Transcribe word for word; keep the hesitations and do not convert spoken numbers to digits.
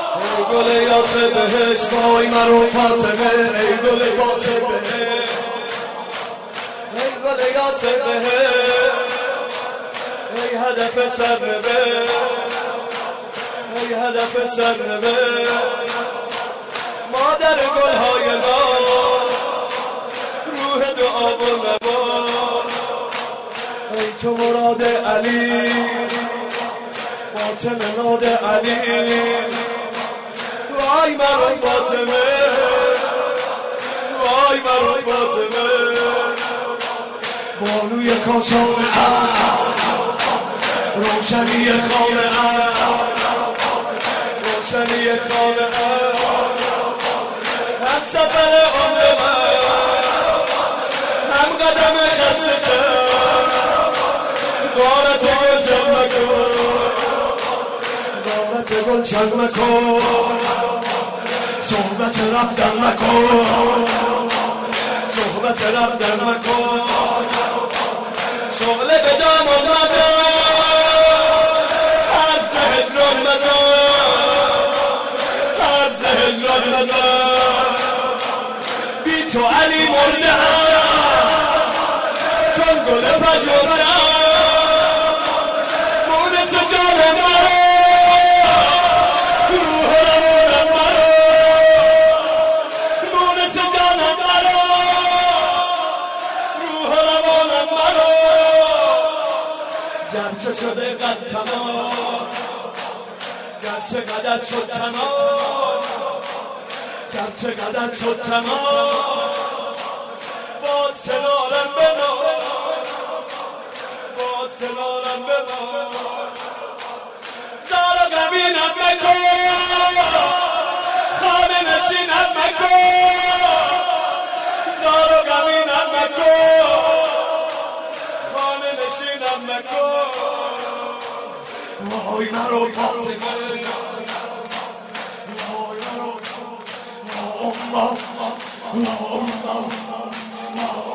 ای گل یاس بهش وای مرو فاطمه ای گل یاس بهش ای گل یاس بهش ای هدف سرنوشت ای هدف سرنوشت مادر گلهای ما روح دعا و نوا ای تو مراد علی فاطمه ناد علی وای مرو فاطمه وای مرو فاطمه بانوی کاشان روشنی خانه روشنی خانه هم سفر عمر من هم قدم خسته دارت گل جمع کن دارت گل جمع کن صحبت رفتن مکن صحبت رفتن مکن شغل به دام آمده حرف هجران مدار حرف هجران مدار بی تو علی مرده چون گل پژمرده مونس جان مرا روح روانم مرا مونس جانم مرا روح روانم مرا گرچه شده قد کمان گرچه قدت شد کمان گرچه قدت شد کمان باز کنارم بمان باز کنارم بمان زار و غمینم مکن خانه نشینم مکن زار و غمینم مکن خانه نشینم مکن وای مرو فاطمه وای مرو یا امه یا امه یا